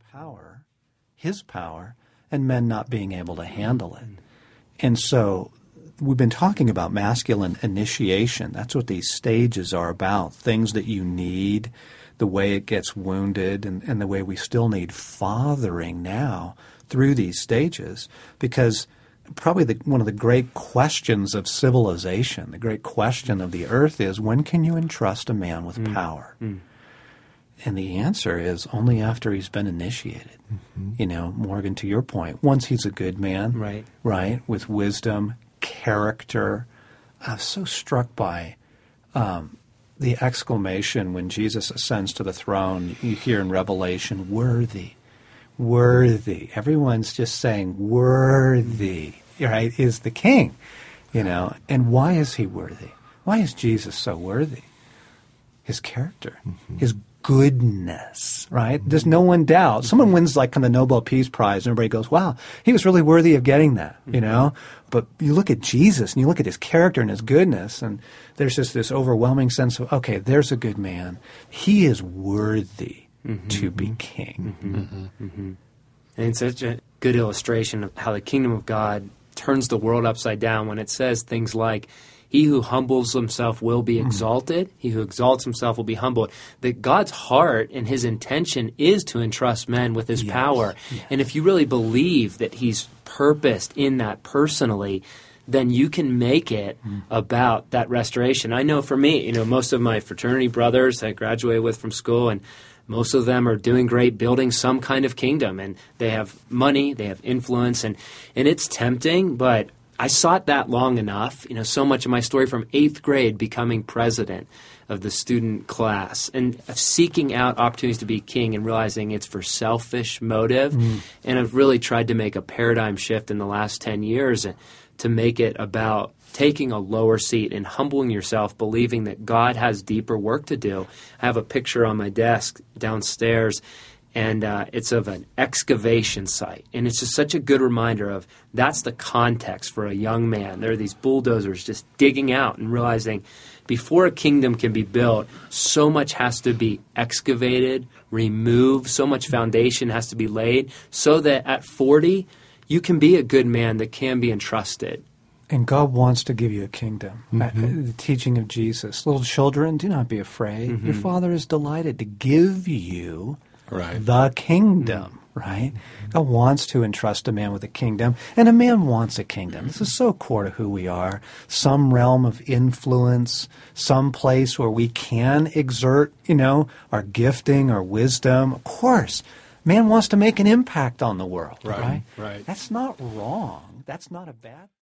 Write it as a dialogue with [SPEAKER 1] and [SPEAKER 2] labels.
[SPEAKER 1] power, his power, and men not being able to handle it. And so we've been talking about masculine initiation. That's what these stages are about, things that you need, the way it gets wounded, and the way we still need fathering now through these stages. Because probably one of the great questions of civilization, the great question of the earth is, when can you entrust a man with power? And the answer is only after he's been initiated. You know, Morgan, to your point, once he's a good man, right, with wisdom, character. I was so struck by the exclamation when Jesus ascends to the throne. You hear in Revelation, worthy, worthy. Everyone's just saying, worthy, right, is the king, you know. And why is he worthy? Why is Jesus so worthy? His character, his goodness, right? There's no one doubt. Someone wins like the Nobel Peace Prize and everybody goes, wow, he was really worthy of getting that, you know? But you look at Jesus and you look at his character and his goodness, and there's just this overwhelming sense of, okay, there's a good man. He is worthy to be king.
[SPEAKER 2] And it's such a good illustration of how the kingdom of God turns the world upside down when it says things like, he who humbles himself will be exalted. He who exalts himself will be humbled. That God's heart and his intention is to entrust men with his power. And if you really believe that he's purposed in that personally, then you can make it about that restoration. I know for me, you know, most of my fraternity brothers I graduated with from school, and most of them are doing great, building some kind of kingdom. And they have money, they have influence, and it's tempting, but I sought that long enough, you know, so much of my story from 8th grade, becoming president of the student class and seeking out opportunities to be king and realizing it's for selfish motive. And I've really tried to make a paradigm shift in the last 10 years to make it about taking a lower seat and humbling yourself, believing that God has deeper work to do. I have a picture on my desk downstairs, and it's of an excavation site. And it's just such a good reminder of that's the context for a young man. There are these bulldozers just digging out and realizing before a kingdom can be built, so much has to be excavated, removed, so much foundation has to be laid so that at 40, you can be a good man that can be entrusted.
[SPEAKER 1] And God wants to give you a kingdom. The teaching of Jesus. Little children, do not be afraid. Your Father is delighted to give you the kingdom, right? God wants to entrust a man with a kingdom, and a man wants a kingdom. This is so core to who we are. Some realm of influence, some place where we can exert, you know, our gifting, our wisdom. Of course, man wants to make an impact on the world, right?
[SPEAKER 2] Right.
[SPEAKER 1] That's not wrong. That's not a bad